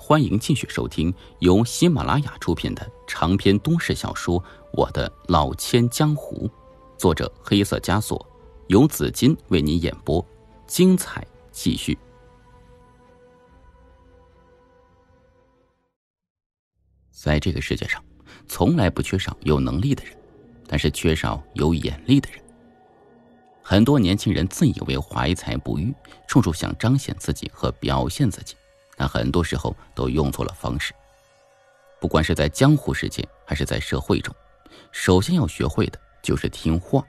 欢迎继续收听由喜马拉雅出品的长篇都市小说《我的老千江湖》，作者黑色枷锁，由紫金为您演播，精彩继续。在这个世界上，从来不缺少有能力的人，但是缺少有眼力的人。很多年轻人自以为怀才不遇，处处想彰显自己和表现自己，但很多时候都用错了方式。不管是在江湖世界还是在社会中，首先要学会的就是听话。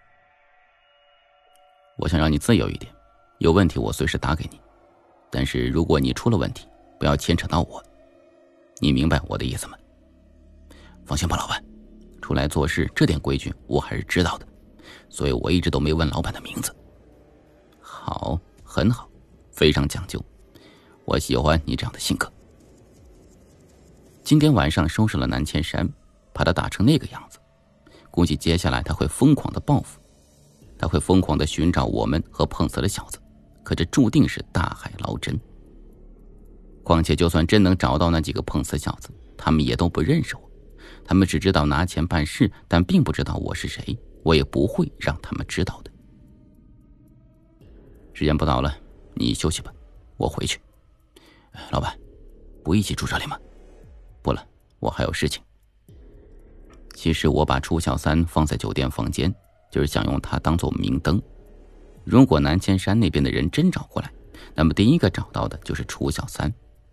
我想让你自由一点，有问题我随时打给你，但是如果你出了问题，不要牵扯到我。你明白我的意思吗？放心吧，老板，出来做事这点规矩我还是知道的，所以我一直都没问老板的名字。好，很好，非常讲究，我喜欢你这样的性格。今天晚上收拾了南千山，把他打成那个样子，估计接下来他会疯狂的报复，他会疯狂的寻找我们和碰瓷的小子，可这注定是大海捞针。况且就算真能找到那几个碰瓷小子，他们也都不认识我，他们只知道拿钱办事，但并不知道我是谁，我也不会让他们知道的。时间不早了，你休息吧，我回去。老板，不一起住这里吗？不了，我还有事情。其实我把楚小三放在酒店房间，就是想用它当做明灯。如果南千山那边的人真找过来，那么第一个找到的就是楚小三。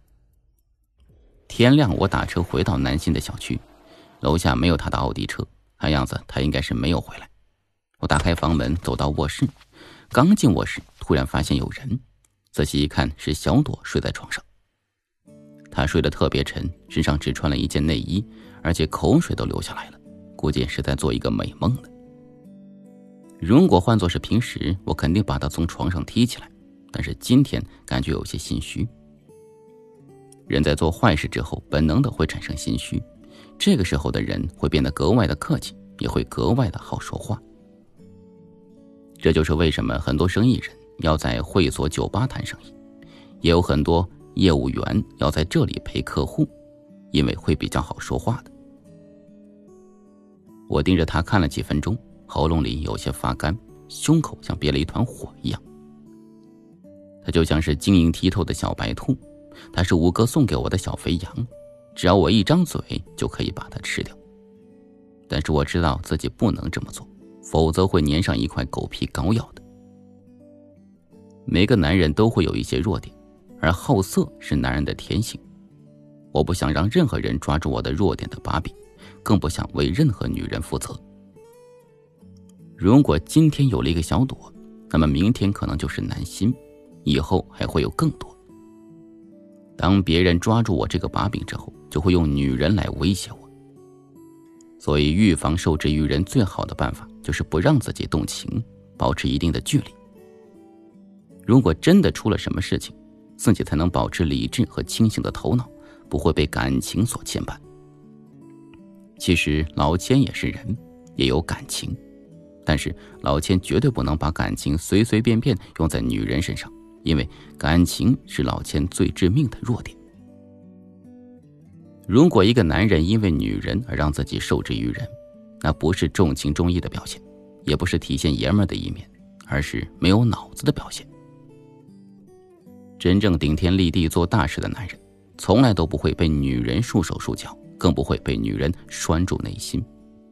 天亮我打车回到南信的小区，楼下没有他的奥迪车，看样子他应该是没有回来。我打开房门走到卧室，刚进卧室突然发现有人，仔细一看是小朵睡在床上。她睡得特别沉，身上只穿了一件内衣，而且口水都流下来了，估计是在做一个美梦呢。如果换作是平时，我肯定把她从床上踢起来，但是今天感觉有些心虚。人在做坏事之后本能的会产生心虚，这个时候的人会变得格外的客气，也会格外的好说话。这就是为什么很多生意人要在会所酒吧谈生意，也有很多业务员要在这里陪客户，因为会比较好说话的。我盯着他看了几分钟，喉咙里有些发干，胸口像憋了一团火一样。他就像是晶莹剔透的小白兔，他是吴哥送给我的小肥羊，只要我一张嘴就可以把它吃掉。但是我知道自己不能这么做，否则会粘上一块狗皮膏药的。每个男人都会有一些弱点，而好色是男人的天性。我不想让任何人抓住我的弱点的把柄，更不想为任何女人负责。如果今天有了一个小朵，那么明天可能就是南心，以后还会有更多。当别人抓住我这个把柄之后，就会用女人来威胁我。所以预防受制于人最好的办法就是不让自己动情，保持一定的距离。如果真的出了什么事情，自己才能保持理智和清醒的头脑，不会被感情所牵绊。其实老千也是人，也有感情，但是老千绝对不能把感情随随便便用在女人身上，因为感情是老千最致命的弱点。如果一个男人因为女人而让自己受制于人，那不是重情重义的表现，也不是体现爷们儿的一面，而是没有脑子的表现。真正顶天立地做大事的男人，从来都不会被女人束手束脚，更不会被女人拴住内心。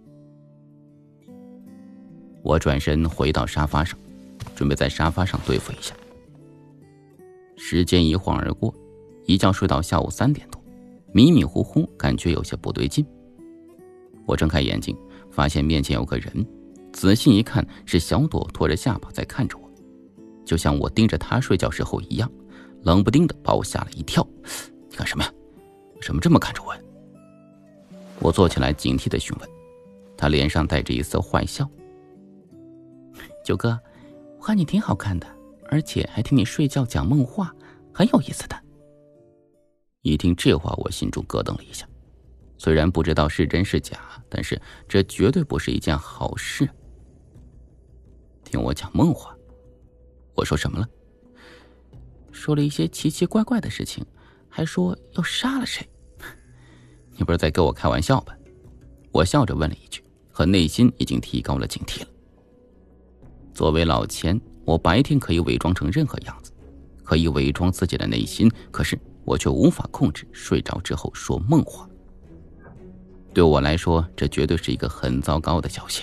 我转身回到沙发上，准备在沙发上对付一下。时间一晃而过，一觉睡到下午3点多，迷迷糊糊感觉有些不对劲。我睁开眼睛，发现面前有个人，仔细一看是小朵拖着下巴在看着我，就像我盯着他睡觉时候一样，冷不丁的把我吓了一跳。你干什么呀？为什么这么看着我呀？我坐起来警惕的询问，他脸上带着一丝坏笑。九哥，我看你挺好看的，而且还听你睡觉讲梦话，很有意思的。一听这话，我心中咯噔了一下，虽然不知道是真是假，但是这绝对不是一件好事。听我讲梦话？我说什么了？说了一些奇奇怪怪的事情， 还说要杀了谁。你不是在跟我开玩笑吧？我笑着问了一句，可内心已经提高了警惕了。作为老千，我白天可以伪装成任何样子，可以伪装自己的内心，可是我却无法控制睡着之后说梦话。对我来说，这绝对是一个很糟糕的消息。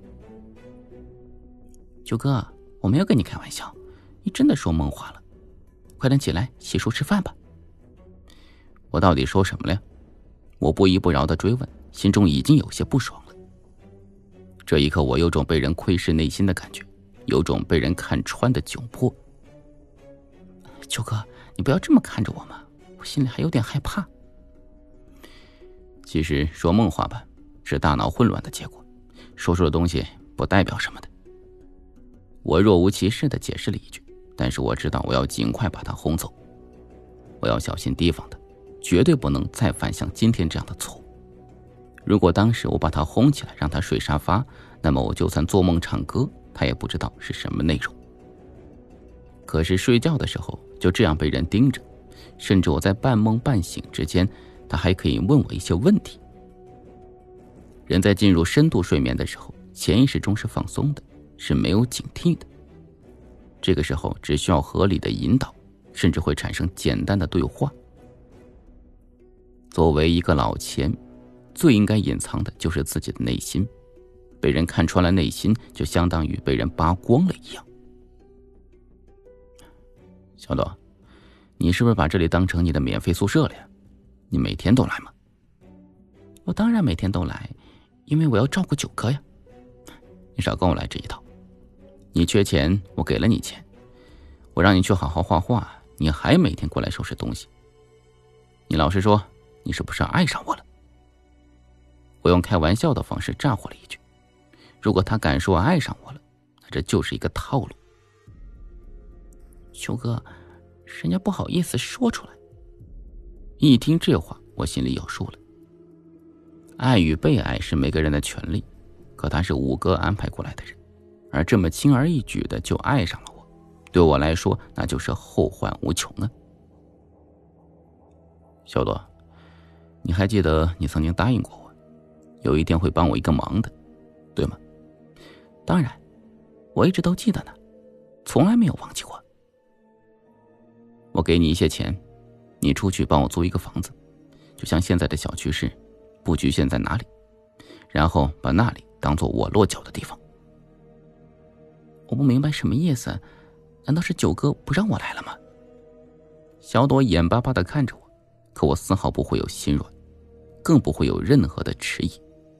九哥，我没有跟你开玩笑，你真的说梦话了。快点起来洗漱吃饭吧。我到底说什么了呀？我不依不饶地追问，心中已经有些不爽了。这一刻，我有种被人窥视内心的感觉，有种被人看穿的窘迫。九哥，你不要这么看着我嘛，我心里还有点害怕。其实说梦话吧，是大脑混乱的结果，说出的东西不代表什么的。我若无其事地解释了一句，但是我知道我要尽快把他轰走，我要小心提防他，绝对不能再犯像今天这样的错误。如果当时我把他轰起来让他睡沙发，那么我就算做梦唱歌，他也不知道是什么内容。可是睡觉的时候就这样被人盯着，甚至我在半梦半醒之间，他还可以问我一些问题。人在进入深度睡眠的时候，潜意识中是放松的，是没有警惕的。这个时候只需要合理的引导，甚至会产生简单的对话。作为一个老钱，最应该隐藏的就是自己的内心，被人看穿了内心，就相当于被人扒光了一样。小朵，你是不是把这里当成你的免费宿舍了呀？你每天都来吗？我当然每天都来，因为我要照顾九哥呀。你少跟我来这一套。你缺钱，我给了你钱，我让你去好好画画，你还每天过来收拾东西。你老实说，你是不是爱上我了？我用开玩笑的方式炸火了一句，如果他敢说爱上我了，那这就是一个套路。九哥，人家不好意思说出来。一听这话，我心里有数了。爱与被爱是每个人的权利，可他是五哥安排过来的人，而这么轻而易举的就爱上了我，对我来说那就是后患无穷啊。小朵，你还记得你曾经答应过我，有一天会帮我一个忙的，对吗？当然，我一直都记得呢，从来没有忘记过。我给你一些钱，你出去帮我租一个房子，就像现在的小区市，不局限在哪里，然后把那里当做我落脚的地方。我不明白什么意思，难道是九哥不让我来了吗？小朵眼巴巴地看着我，可我丝毫不会有心软，更不会有任何的迟疑。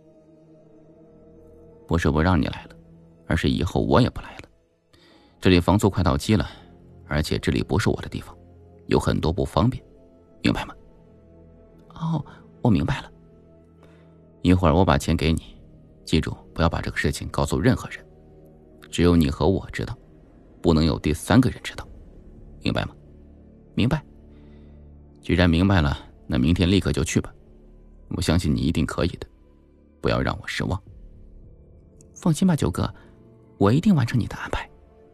不是不让你来了，而是以后我也不来了。这里房租快到期了，而且这里不是我的地方，有很多不方便，明白吗？哦，我明白了。一会儿我把钱给你，记住不要把这个事情告诉任何人，只有你和我知道，不能有第三个人知道，明白吗？明白。既然明白了，那明天立刻就去吧，我相信你一定可以的，不要让我失望。放心吧，九哥，我一定完成你的安排。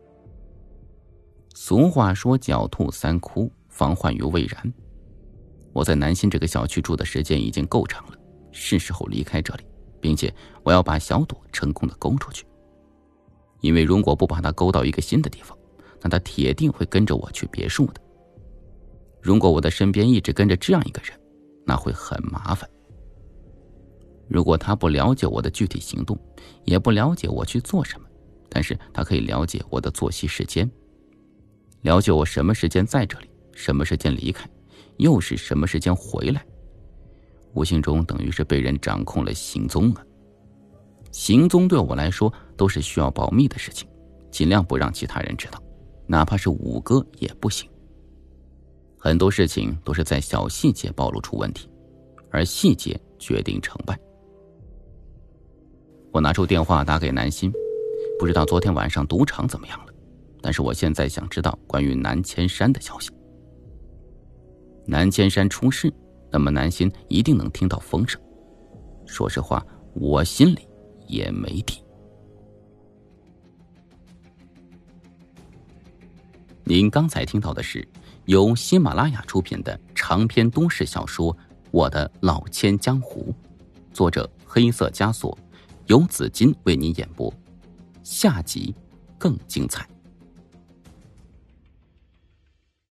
俗话说狡兔三窟，防患于未然。我在南新这个小区住的时间已经够长了，是时候离开这里，并且我要把小朵成功的勾出去。因为如果不把她勾到一个新的地方，那她铁定会跟着我去别墅的。如果我的身边一直跟着这样一个人，那会很麻烦。如果他不了解我的具体行动，也不了解我去做什么，但是他可以了解我的作息时间，了解我什么时间在这里，什么时间离开，又是什么时间回来，无形中等于是被人掌控了行踪啊。行踪对我来说都是需要保密的事情，尽量不让其他人知道，哪怕是五哥也不行。很多事情都是在小细节暴露出问题，而细节决定成败。我拿出电话打给南新，不知道昨天晚上赌场怎么样了，但是我现在想知道关于南千山的消息。南千山出事，那么南新一定能听到风声。说实话，我心里也没底。您刚才听到的是由喜马拉雅出品的长篇都市小说《我的老千江湖》，作者黑色枷锁，由紫金为您演播。下集更精彩。